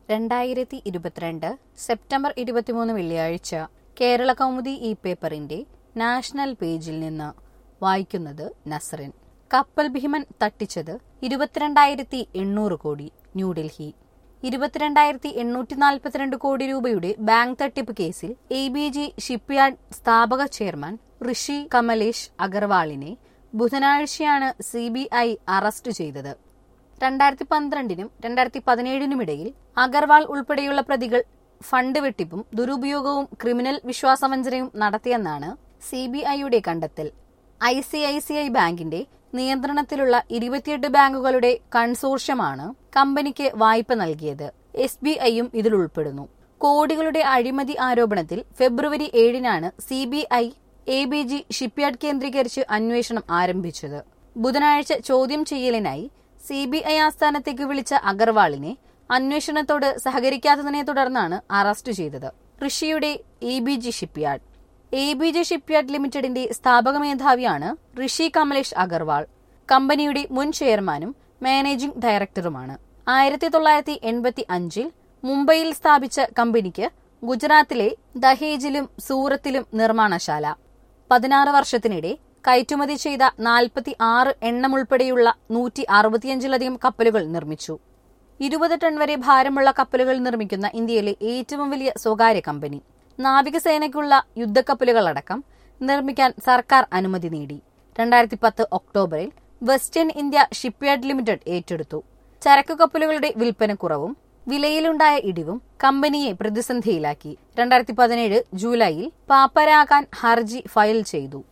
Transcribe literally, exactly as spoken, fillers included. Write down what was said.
രണ്ടായിരത്തി ഇരുപത്തിരണ്ട് സെപ്റ്റംബർ ഇരുപത്തിമൂന്ന് വെള്ളിയാഴ്ച കേരള കൗമുദി ഈ പേപ്പറിന്റെ നാഷണൽ പേജിൽ നിന്ന് വായിക്കുന്നത് നസ്റിൻ. കപ്പൽ ഭീമൻ തട്ടിച്ചത് ഇരുപത്തിരണ്ടായിരത്തി എണ്ണൂറ് കോടി. ന്യൂഡൽഹി. ഇരുപത്തിരണ്ടായിരത്തി എണ്ണൂറ്റി നാൽപ്പത്തിരണ്ട് കോടി രൂപയുടെ ബാങ്ക് തട്ടിപ്പ് കേസിൽ എ ബി ജി ഷിപ്പ്യാർഡ് സ്ഥാപക ചെയർമാൻ ഋഷി കമലേഷ് അഗർവാളിനെ ബുധനാഴ്ചയാണ് സി ബി ഐ അറസ്റ്റ് ചെയ്തത്. രണ്ടായിരത്തി പന്ത്രണ്ടിനും രണ്ടായിരത്തി പതിനേഴിനുമിടയിൽ അഗർവാൾ ഉൾപ്പെടെയുള്ള പ്രതികൾ ഫണ്ട് വെട്ടിപ്പും ദുരുപയോഗവും ക്രിമിനൽ വിശ്വാസവഞ്ചനയും നടത്തിയെന്നാണ് സി ബി ഐയുടെ കണ്ടെത്തൽ. I C I C I ബാങ്കിന്റെ നിയന്ത്രണത്തിലുള്ള ഇരുപത്തിയെട്ട് ബാങ്കുകളുടെ കൺസോർഷ്യമാണ് കമ്പനിക്ക് വായ്പ നൽകിയത്. എസ് ബി ഐയും ഇതിൽ ഉൾപ്പെടുന്നു. കോടികളുടെ അഴിമതി ആരോപണത്തിൽ ഫെബ്രുവരി ഏഴിനാണ് C B I A B G shipyard കേന്ദ്രീകരിച്ച് അന്വേഷണം ആരംഭിച്ചത്. ബുധനാഴ്ച ചോദ്യം ചെയ്യലിനായി സി ബി ഐ ആസ്ഥാനത്തേക്ക് വിളിച്ച അഗർവാളിനെ അന്വേഷണത്തോട് സഹകരിക്കാത്തതിനെ തുടർന്നാണ് അറസ്റ്റ് ചെയ്തത്. ഋഷിയുടെ A B G shipyard A B G shipyard ലിമിറ്റഡിന്റെ സ്ഥാപക മേധാവിയാണ് ഋഷി കമലേഷ് അഗർവാൾ. കമ്പനിയുടെ മുൻ ചെയർമാനും മാനേജിംഗ് ഡയറക്ടറുമാണ്. ആയിരത്തി തൊള്ളായിരത്തി എൺപത്തി അഞ്ചിൽ മുംബൈയിൽ സ്ഥാപിച്ച കമ്പനിക്ക് ഗുജറാത്തിലെ ദഹേജിലും സൂറത്തിലും നിർമ്മാണശാല. പതിനാറ് വർഷത്തിനിടെ കയറ്റുമതി ചെയ്ത നാൽപ്പത്തി ആറ് എണ്ണമുൾപ്പെടെയുള്ള നൂറ്റി അറുപത്തിയഞ്ചിലധികം കപ്പലുകൾ നിർമ്മിച്ചു. ഇരുപത് ടൺ വരെ ഭാരമുള്ള കപ്പലുകൾ നിർമ്മിക്കുന്ന ഇന്ത്യയിലെ ഏറ്റവും വലിയ സ്വകാര്യ കമ്പനി. നാവികസേനയ്ക്കുള്ള യുദ്ധക്കപ്പലുകളടക്കം നിർമ്മിക്കാൻ സർക്കാർ അനുമതി നേടി. രണ്ടായിരത്തി പത്ത് ഒക്ടോബറിൽ വെസ്റ്റേൺ ഇന്ത്യ ഷിപ്പ്യാർഡ് ലിമിറ്റഡ് ഏറ്റെടുത്തു. ചരക്കു കപ്പലുകളുടെ വിൽപ്പനക്കുറവും വിലയിലുണ്ടായ ഇടിവും കമ്പനിയെ പ്രതിസന്ധിയിലാക്കി. രണ്ടായിരത്തി പതിനേഴ് ജൂലൈയിൽ പാപ്പരാകാൻ ഹർജി ഫയൽ ചെയ്തു.